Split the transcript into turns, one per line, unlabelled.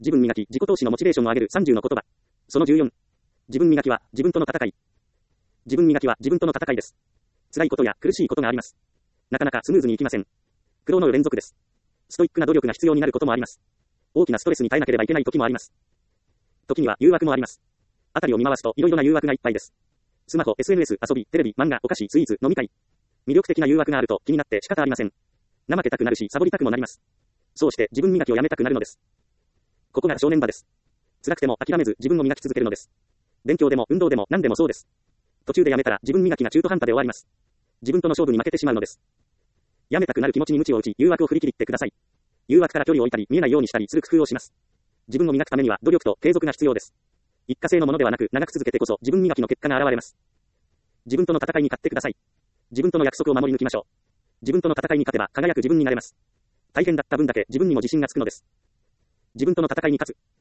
自分磨き、自己投資のモチベーションを上げる30の言葉。その14。自分磨きは自分との戦い。自分磨きは自分との戦いです。辛いことや苦しいことがあります。なかなかスムーズにいきません。苦労の連続です。ストイックな努力が必要になることもあります。大きなストレスに耐えなければいけない時もあります。時には誘惑もあります。あたりを見回すと色々な誘惑がいっぱいです。スマホ、SNS、遊び、テレビ、漫画、お菓子、スイーツ、飲み会。魅力的な誘惑があると気になって仕方ありません。怠けたくなるし、サボりたくもなります。そうして自分磨きをやめたくなるのです。ここが正念場です。辛くても諦めず自分を磨き続けるのです。勉強でも運動でも何でもそうです。途中でやめたら自分磨きが中途半端で終わります。自分との勝負に負けてしまうのです。やめたくなる気持ちに鞭を打ち、誘惑を振り切ってください。誘惑から距離を置いたり、見えないようにしたりする工夫をします。自分を磨くためには努力と継続が必要です。一過性のものではなく、長く続けてこそ自分磨きの結果が現れます。自分との戦いに勝ってください。自分との約束を守り抜きましょう。自分との戦いに勝てば輝く自分になれます。大変だった分だけ自分にも自信がつくのです。自分との戦いに勝つ。